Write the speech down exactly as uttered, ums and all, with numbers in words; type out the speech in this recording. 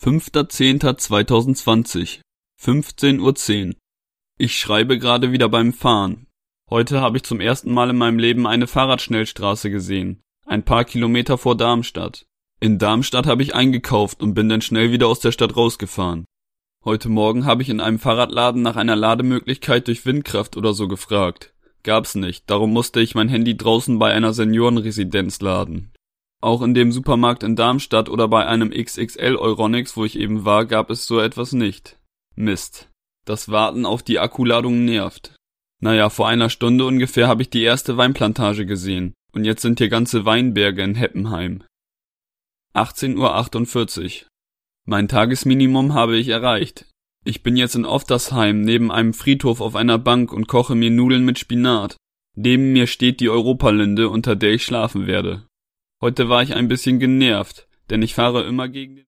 fünfter zehnter zweitausendzwanzig, fünfzehn Uhr zehn. Ich schreibe gerade wieder beim Fahren. Heute habe ich zum ersten Mal in meinem Leben eine Fahrradschnellstraße gesehen, ein paar Kilometer vor Darmstadt. In Darmstadt habe ich eingekauft und bin dann schnell wieder aus der Stadt rausgefahren. Heute Morgen habe ich in einem Fahrradladen nach einer Lademöglichkeit durch Windkraft oder so gefragt. Gab's nicht, darum musste ich mein Handy draußen bei einer Seniorenresidenz laden. Auch in dem Supermarkt in Darmstadt oder bei einem X X L Euronics, wo ich eben war, gab es so etwas nicht. Mist. Das Warten auf die Akkuladung nervt. Naja, vor einer Stunde ungefähr habe ich die erste Weinplantage gesehen. Und jetzt sind hier ganze Weinberge in Heppenheim. achtzehn Uhr achtundvierzig. Mein Tagesminimum habe ich erreicht. Ich bin jetzt in Oftersheim neben einem Friedhof auf einer Bank und koche mir Nudeln mit Spinat. Neben mir steht die Europalinde, unter der ich schlafen werde. Heute war ich ein bisschen genervt, denn ich fahre immer gegen den